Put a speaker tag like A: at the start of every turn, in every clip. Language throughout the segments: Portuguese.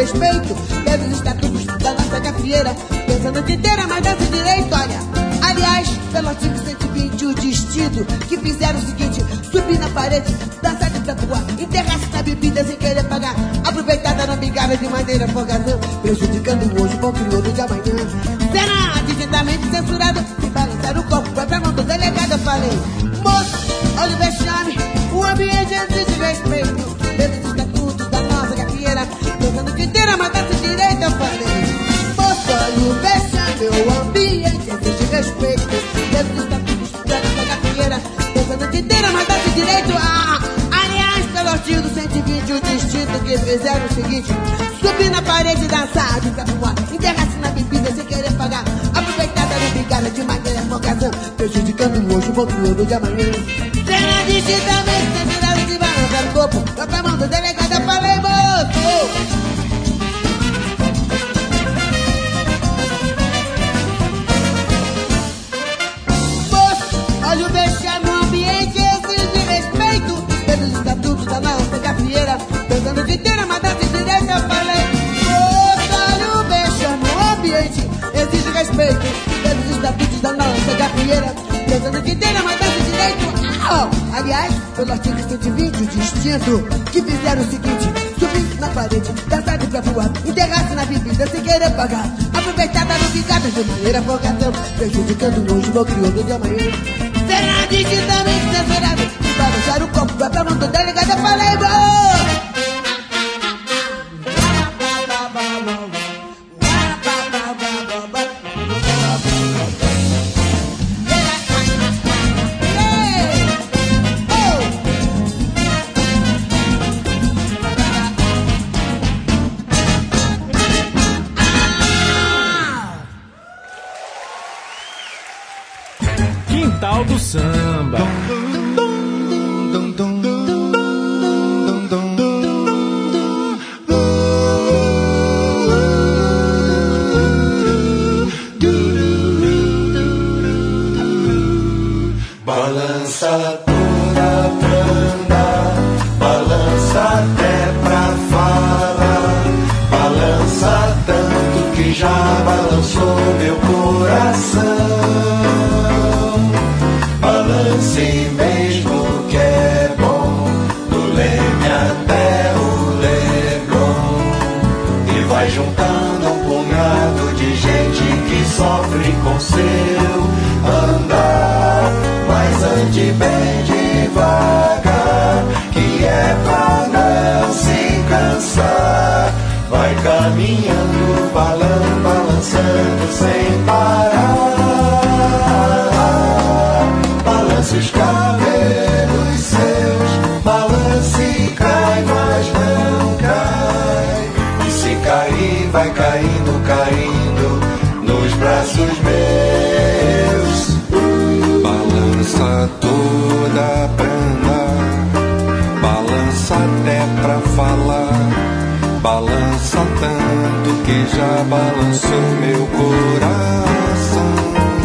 A: respeito pelos estatutos da nossa gafieira, pensando que ter a mais dança direito, olha. Aliás, pelo artigo 120, o destino que fizeram o seguinte: subir na parede, dançar de tatuar, enterrar-se na bebida sem querer pagar, aproveitada na bigada de maneira folgazão, prejudicando hoje o bom crioulo de amanhã. Será digitamente censurado se balançar o corpo, vai pra mão do delegado. Eu falei: moço, olha o vexame, o ambiente é de respeito pelos estatutos da nossa gafieira, pensando que ter a matança direito. Eu falei: moço, olha o vexame, o ambiente é de respeito pelos estatutos da nossa gafieira, pensando que ter a matança direito. Aliás, pelo artigo 120, o distinto que fizeram o seguinte: subir na parede, dançar de tatuar, enterrar-se na bebida sem querer pagar, aproveitada na brigada de maneira folgazão, prejudicando hoje o bom crioulo de amanhã. Será digitalmente censurado de balançar o corpo, vai pra mão do delegado. Eu falei: moço, olha o vexame, o ambiente exige respeito pelos estatutos da nossa gafieira, pensando que ter a matança direito. Eu falei: moço, olha o vexame, o ambiente exige respeito pelos estatutos da nossa gafieira, pensando que ter a matança direito. Aliás, pelo artigo 120, o distinto que fizeram o seguinte: subir na parede, dançar de pé voar, enterrar-se na bebida sem querer pagar, aproveitada no picada de maneira folgazão, prejudicando hoje o meu crioulo de amanhã. Será digitamente censurado se balançar o corpo, vai pra mão do delegado. Eu falei:
B: Quintal do Samba.
C: Balança toda pra andar, balança até pra falar, balança tanto que já balançou meu coração. Balance mesmo que é bom, do Leme até o Leblon, e vai juntando um punhado de gente que sofre com seu andar. Mas ande bem devagar, que é pra não se cansar. Vai caminhando, balançando sem parar. Balance os cabelos seus, balance e cai, mas não cai. E se cair, vai caindo, caindo nos braços meus. Balança toda pra andar, balança até pra falar, balança tanto que já balançou meu coração.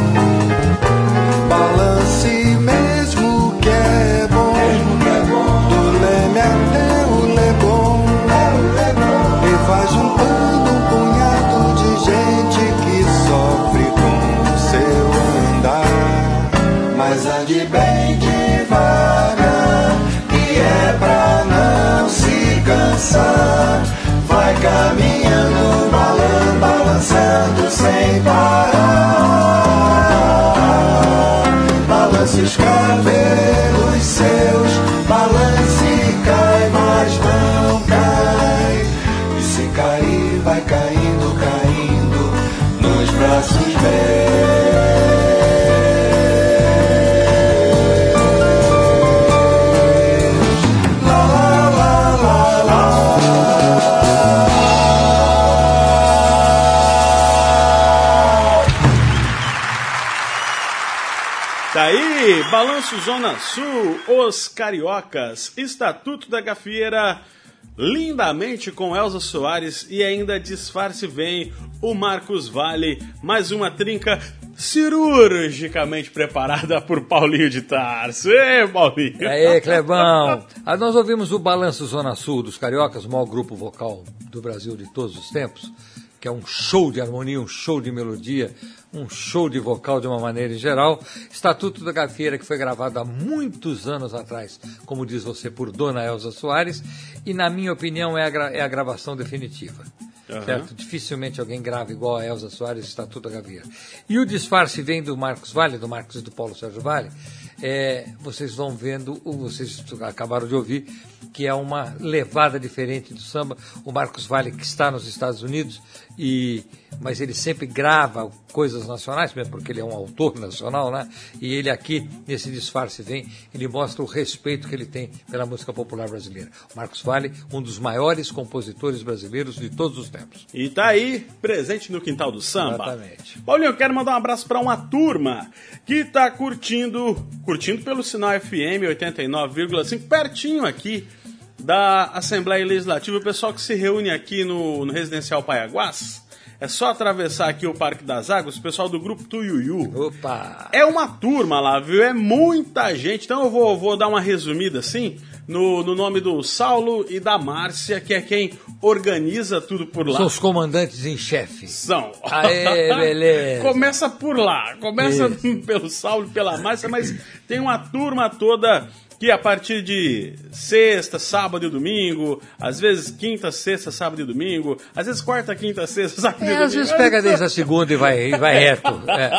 C: Balance mesmo que é bom, do Leme até o Leblon, e vai juntando um punhado de gente que sofre com o seu andar. Mas ande bem devagar, que é pra não se cansar. Vai caminhando, balançando sem parar. Balance os cabelos seus, balance e cai, mas não cai. E se cair, vai caindo, caindo nos braços meus.
B: Daí, Balanço Zona Sul, Os Cariocas, Estatuto da Gafieira, lindamente com Elza Soares e ainda disfarce vem o Marcos Valle, mais uma trinca cirurgicamente preparada por Paulinho de Tarso. Ê, Paulinho!
D: E aí, Clebão? Nós ouvimos o Balanço Zona Sul dos Cariocas, o maior grupo vocal do Brasil de todos os tempos, que é um show de harmonia, um show de melodia, um show de vocal de uma maneira em geral. Estatuto da Gafieira, que foi gravado há muitos anos atrás, como diz você, por Dona Elza Soares, e na minha opinião é a gravação definitiva. Certo? Dificilmente alguém grava igual a Elza Soares, Estatuto da Gafieira. E o disfarce vem do Marcos Valle, do Marcos e do Paulo Sérgio Valle. Vocês vão vendo, vocês acabaram de ouvir, que é uma levada diferente do samba. O Marcos Valle, que está nos Estados Unidos, mas ele sempre grava coisas nacionais, mesmo porque ele é um autor nacional, né? E ele aqui, nesse disfarce ele mostra o respeito que ele tem pela música popular brasileira. O Marcos Valle, um dos maiores compositores brasileiros de todos os tempos.
B: E tá aí, presente no Quintal do Samba.
D: Exatamente.
B: Paulinho, eu quero mandar um abraço para uma turma que tá curtindo pelo sinal FM 89,5, pertinho aqui da Assembleia Legislativa, o pessoal que se reúne aqui no Residencial Paiaguás. É só atravessar aqui o Parque das Águas, o pessoal do Grupo Tuiuiu.
D: Opa!
B: É uma turma lá, viu? É muita gente. Então eu vou dar uma resumida assim, no nome do Saulo e da Márcia, que é quem organiza tudo por lá.
D: São os comandantes em chefe.
B: São.
D: Aê, beleza.
B: Começa por lá. Começa pelo Saulo e pela Márcia, mas tem uma turma toda que a partir de sexta, sábado e domingo, às vezes quinta, sexta, sábado e domingo, às vezes quarta, quinta, sexta, sábado e domingo.
D: Às vezes pega desde a segunda e vai reto.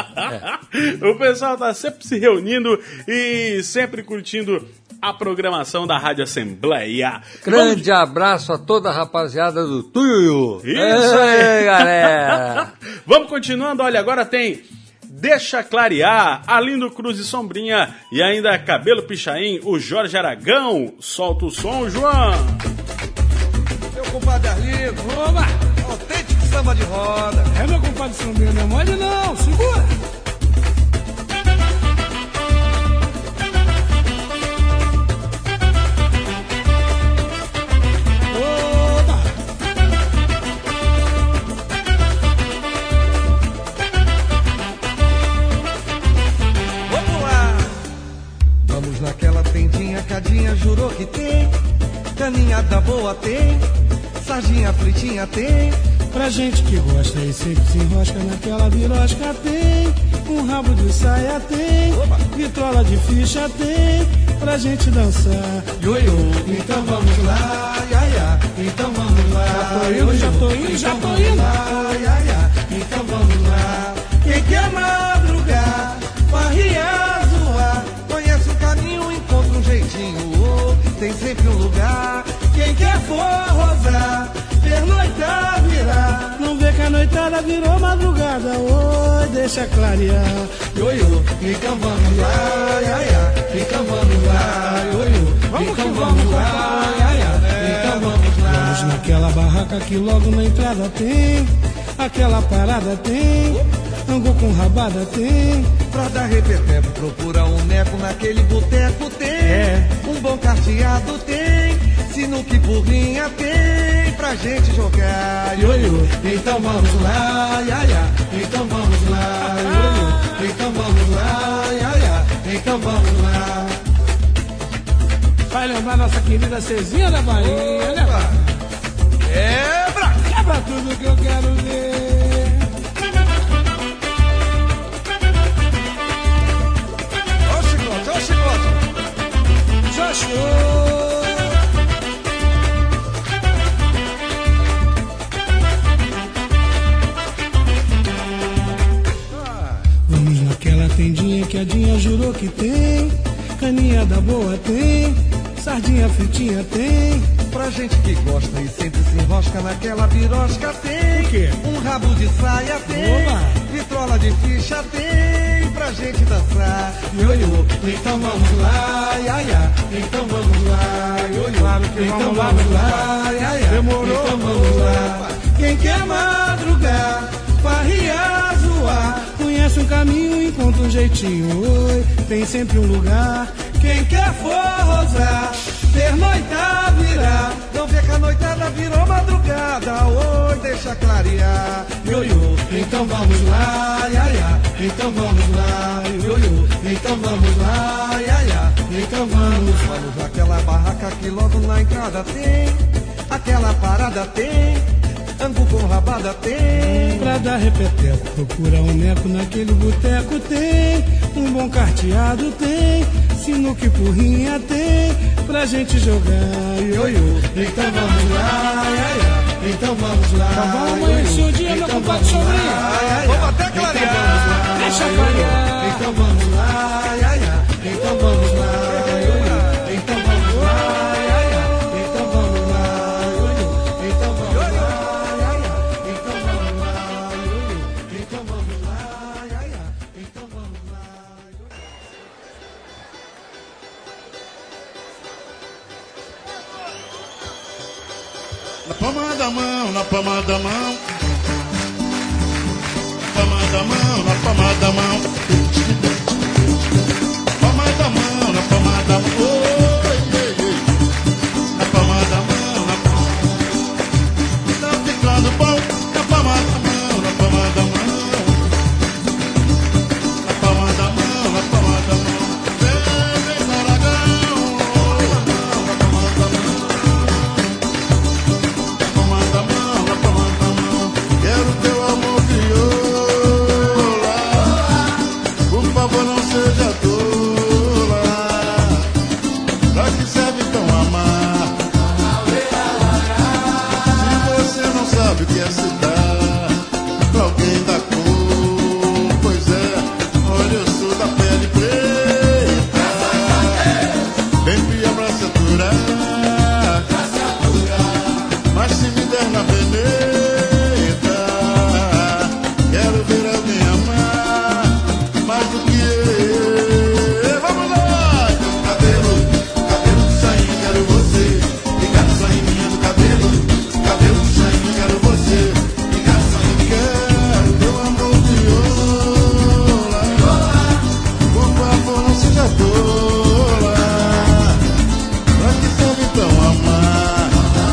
B: O pessoal tá sempre se reunindo e sempre curtindo a programação da Rádio Assembleia.
D: Grande abraço a toda a rapaziada do Tuiuiu.
B: Isso aí,
D: galera.
B: Vamos continuando, olha, agora tem Deixa Clarear, Arlindo Cruz e Sombrinha e ainda Cabelo Pichain, o Jorge Aragão. Solta o som, João.
C: Meu compadre Arlindo, oba, autêntico samba de roda.
E: É, meu compadre Sombrinha, não é mole não, segura.
C: Naquela tendinha, cadinha jurou que tem. Caninhada boa tem. Sardinha fritinha tem.
E: Pra gente que gosta e sempre se enrosca naquela birosca tem. Um rabo de saia tem. Vitrola de ficha tem. Pra gente dançar.
C: Ioiô, então vamos lá, ia, ia. Então vamos lá.
E: Já tô indo.
C: Lá, ia, ia. Então vamos lá. Quem quer madrugar, farriar, zoar. Conhece o caminho, encontra um jeitinho. Tem sempre um lugar. Quem quer forrosar, pernoitar, virar.
E: Não vê que a noitada virou madrugada. Oi, deixa clarear.
C: Ioiô, então vamos lá, ia, ia. Então vamos lá, ioiô. Então vamos lá, ia, ia. Então vamos lá.
E: Vamos naquela barraca que logo na entrada tem. Aquela parada tem. Angu com rabada tem.
C: Pra dar repeteco, procura um neco naquele boteco tem. Um bom carteado tem. Sinuca e burrinha tem. Pra gente jogar, ioiô. Então vamos lá, ia, ia. Então vamos lá, ioiô. Então vamos lá, ia, ia. Então vamos lá.
E: Vai lembrar nossa querida Cezinha da Bahia, né? Quebra tudo que eu quero ver.
C: Ó o chicote.
E: Já chegou. Vamos naquela tendinha que a Dinha jurou que tem. Caninha da boa tem. Sardinha fritinha tem.
C: Pra gente que gosta e sempre se enrosca naquela birosca tem.
E: O quê?
C: Um rabo de saia tem.
E: Oba!
C: Vitrola de ficha tem. Pra gente dançar, ioiô. Então vamos lá, ia, ia. Então vamos lá, ioiô.
E: Claro que
C: então
E: vamos
C: lá, ia, ia.
E: Demorou.
C: Então vamos lá. Quem quer madrugar, farriar, zoar.
E: Conhece um caminho, encontra um jeitinho. Oi, tem sempre um lugar.
C: Quem quer forrosar, pernoitar, virar. Não vê que a noitada virou madrugada. Oi, deixa clarear. Ioiô, então vamos lá, ia, ia. Então vamos lá, ioiô. Então vamos lá, ia, ia. Então vamos. Vamos naquela barraca que logo na entrada tem. Aquela parada tem. Angu com rabada tem.
E: Pra dar repeteco, procura um neco naquele boteco tem. Um bom carteado tem. Sinuca e porrinha tem. Pra gente jogar, ioiô.
C: Então vamos lá, ia, ia. Então vamos lá.
E: Tá bom, amanhecer o dia, meu compadre Sobrinho.
C: Vamos até clarear.
E: Deixa clarear.
C: Então vamos lá, ia, ia. Então vamos lá, ioiô. Então vamos lá, ia, ia. Então vamos lá, ioiô. Então vamos lá, ia, ia. Então vamos lá, ioiô. Então vamos lá, ia, ia. Então vamos lá, ioiô.
F: Na palma da mão, na palma da mão. Na palma da mão, na palma da mão. Palma da mão, na palma da mão. Oi, ei, ei. Na palma da mão, na palma. Tá ficando bom. Na palma da mão, na palma da mão. Na palma da mão, na palma da mão. Vem, vem, Zaragão. Na palma da mão. Na palma da mão, na palma da mão. Quero teu amor viola. Por favor, não seja tola. Pra que serve tão amar? Se você não sabe o que é se dar pra alguém da cor, pois é, olha, eu sou da pele preta. Bem fria pra se aturar. Mas se me der na veneta, quero ver alguém amar mais do que eu. Vamos lá! Cabelo, cabelo de sainha, quero você. Ligar só em mim do cabelo. Cabelo de sainha, quero você. Ligar só em mim. Quero teu amor viola. Por favor, não seja tola. Pra que serve tão amar?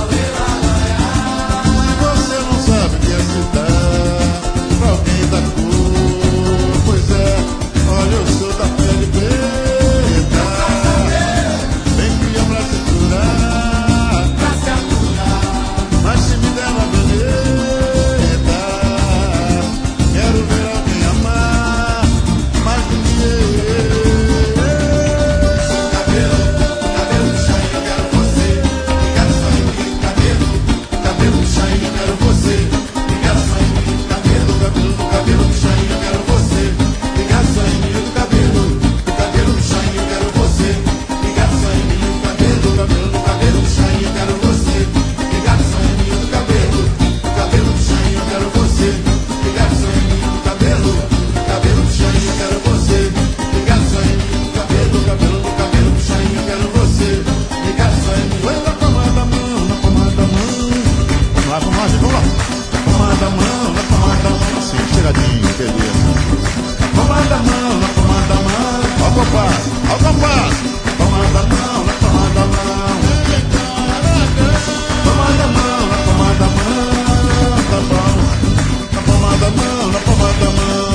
F: Se você não sabe o que é se dar pra alguém da cor, pois é, olha, eu sou da pele preta. Bem fria pra se aturar. Mas se me der uma veneta, quero ver alguém amar mais do que eu. Cabelo, cabelo de sainha, eu quero você. Ligar só em mim, cabelo. Cabelo de sainha, eu quero você. Ligar só em mim, cabelo. Cabelo de sainha, eu quero você. Ligar só em mim, do cabelo. Do cabelo de sainha, eu quero você. Ligar só em mim, do cabelo. Cabelo de sainha, eu quero você. Ligar só em mim, do cabelo. Do cabelo de sainha, eu quero você. Ligar só em mim, do cabelo. Cabelo de sainha, eu quero você. Ligar só em mim, do cabelo. Cabelo de sainha, eu quero você. Ligar só em mim. Vai na palma da mão, na palma da mão. Vamos lá, vamos lá, gente, vamos lá. Na palma da mão, na palma da mão. Assim, tiradinho, beleza. Na palma da mão, na palma da mão. Ó o compasso, ó o compasso. Na palma da mão, na palma da mão. Na palma da mão, na palma da mão. Tá bom. Na palma da mão, na palma da mão.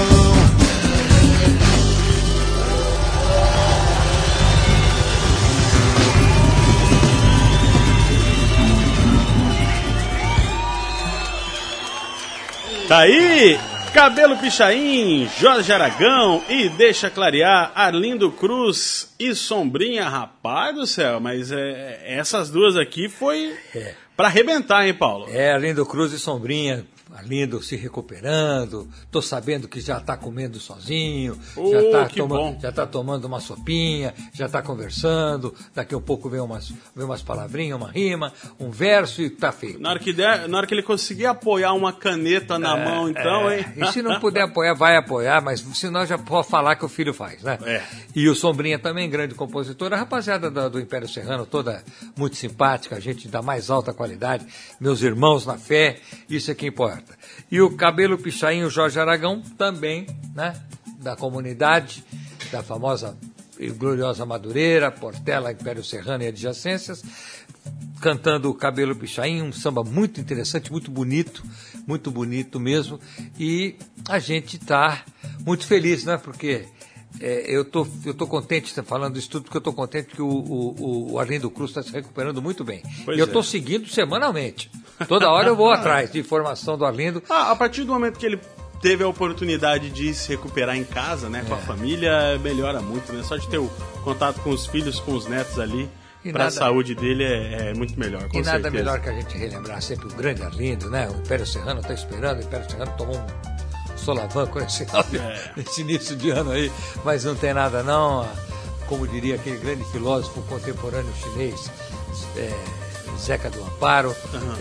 B: Tá aí, Cabelo Pichain, Jorge Aragão e Deixa Clarear, Arlindo Cruz e Sombrinha. Rapaz do céu, mas essas duas aqui foi pra arrebentar, hein, Paulo?
D: Arlindo Cruz e Sombrinha, Arlindo se recuperando, tô sabendo que já tá comendo sozinho, já tá tomando uma sopinha, já tá conversando, daqui a pouco vem umas palavrinhas, uma rima, um verso e tá feito.
B: Na hora que ele conseguir apoiar uma caneta na mão, então, hein?
D: E se não puder apoiar, vai apoiar, mas senão já pode falar que o filho faz, né? E o Sombrinha também, grande compositor, a rapaziada do Império Serrano, toda muito simpática, gente da mais alta qualidade, meus irmãos na fé, isso é que importa. E o Cabelo Pichain, o Jorge Aragão, também, né? Da comunidade, da famosa e gloriosa Madureira, Portela, Império Serrano e adjacências, cantando o Cabelo Pichain, um samba muito interessante, muito bonito mesmo. E a gente está muito feliz, né? Porque eu tô contente, falando isso tudo, porque eu estou contente que o Arlindo Cruz está se recuperando muito bem.
B: Pois
D: e eu estou seguindo semanalmente. Toda hora eu vou atrás de informação do Arlindo.
B: A partir do momento que ele teve a oportunidade de se recuperar em casa, né, com a família, melhora muito, né? Só de ter o contato com os filhos, com os netos ali, para a saúde dele é muito melhor, com certeza.
D: Nada melhor que a gente relembrar sempre o grande Arlindo, né? O Império Serrano está esperando, o Império Serrano tomou um solavanco nesse início de ano aí, mas não tem nada não, como diria aquele grande filósofo contemporâneo chinês, Zeca do Amparo,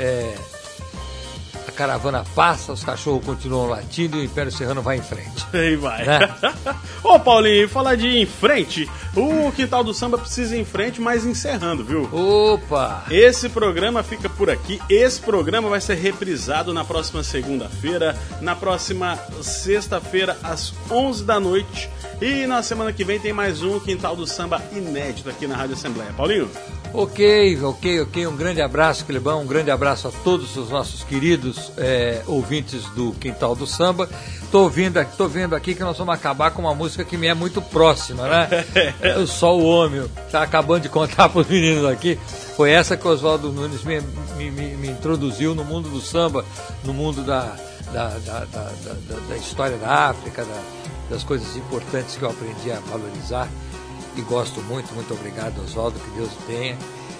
D: a caravana passa, os cachorros continuam latindo e o Império Serrano vai em frente.
B: Aí vai.
D: Né?
B: Ô, Paulinho, falar de ir em frente, o Quintal do Samba precisa ir em frente, mas encerrando, viu?
D: Opa!
B: Esse programa fica por aqui. Esse programa vai ser reprisado na próxima segunda-feira, na próxima sexta-feira, às 11 da noite. E na semana que vem tem mais um Quintal do Samba inédito aqui na Rádio Assembleia. Paulinho?
D: Ok. Um grande abraço, Clebão. Um grande abraço a todos os nossos queridos ouvintes do Quintal do Samba. Tô vendo aqui que nós vamos acabar com uma música que me é muito próxima, né? Só o Homem. Tá acabando de contar para os meninos aqui. Foi essa que o Oswaldo Nunes me introduziu no mundo do samba, no mundo da história da África, das coisas importantes que eu aprendi a valorizar. E gosto muito obrigado, Oswaldo, que Deus o tenha.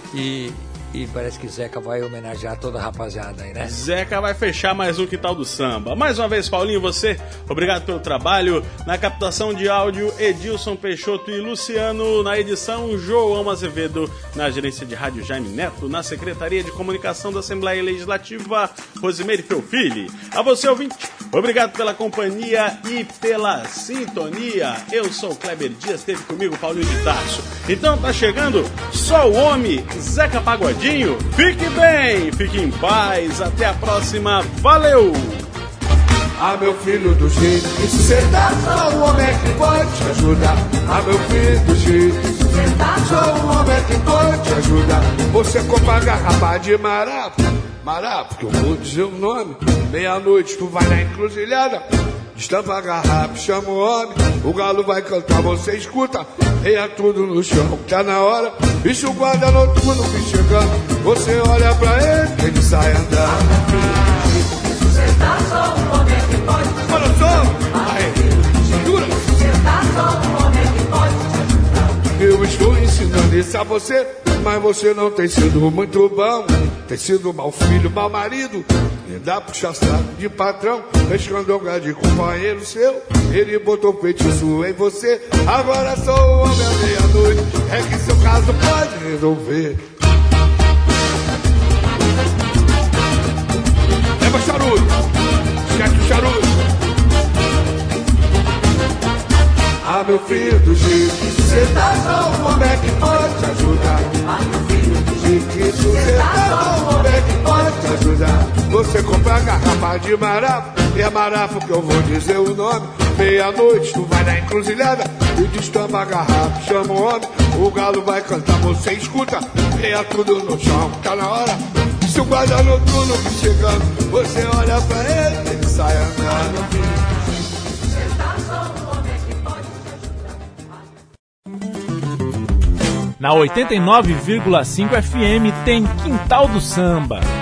D: E parece que Zeca vai homenagear toda a rapaziada aí, né?
B: Zeca vai fechar mais um Quintal do Samba. Mais uma vez, Paulinho, você, obrigado pelo trabalho. Na captação de áudio, Edilson Peixoto e Luciano. Na edição, João Azevedo. Na gerência de rádio, Jaime Neto. Na Secretaria de Comunicação da Assembleia Legislativa, Rosimeire Felfili. A você, ouvinte, obrigado pela companhia e pela sintonia. Eu sou o Kleber Dias, esteve comigo, Paulinho de Tarso. Então tá chegando Só o Homem, Zeca Pagodinho. Fique bem, fique em paz. Até a próxima. Valeu!
C: Ah, meu filho, do jeito que cê tá, só um homem que pode te ajudar. Ah, meu filho, do jeito que cê tá, só um homem que pode te ajudar. Você compra a garrafa de Marapo, que eu vou dizer o nome. Meia-noite tu vai na encruzilhada, estampa a garrafa, chama o homem. O galo vai cantar, você escuta. Reia tudo no chão, tá na hora. Bicho guarda noturno, vem chegando. Você olha pra ele, ele sai andando.
G: Você tá só um homem que pode.
C: Olha só, aí, segura.
G: Você tá só um homem que pode te ajudar.
C: Eu estou ensinando isso a você, mas você não tem sido muito bom. Tem sido mau filho, mau marido. E dá puxa-saco de patrão, escandonga de companheiro seu. Ele botou feitiço em você. Agora sou o homem à meia-noite. É que seu caso pode resolver. Leva charuto, esquece o charuto. Ah, meu filho, do jeito que cê tá, só um homem que pode te ajudar.
G: Ah, meu filho, do jeito
C: Que você tá, só um homem que pode te ajudar. Você compra a garrafa de Marapo, e é Marapo que eu vou dizer o nome. Meia-noite tu vai na encruzilhada e destampa a garrafa, chama o homem. O galo vai cantar, você escuta. Reia tudo no chão, tá na hora. Se o guarda noturno vir chegando, você olha pra ele, ele sai andando.
G: Você tá só um homem que pode te ajudar.
H: Na 89,5 FM tem Quintal do Samba.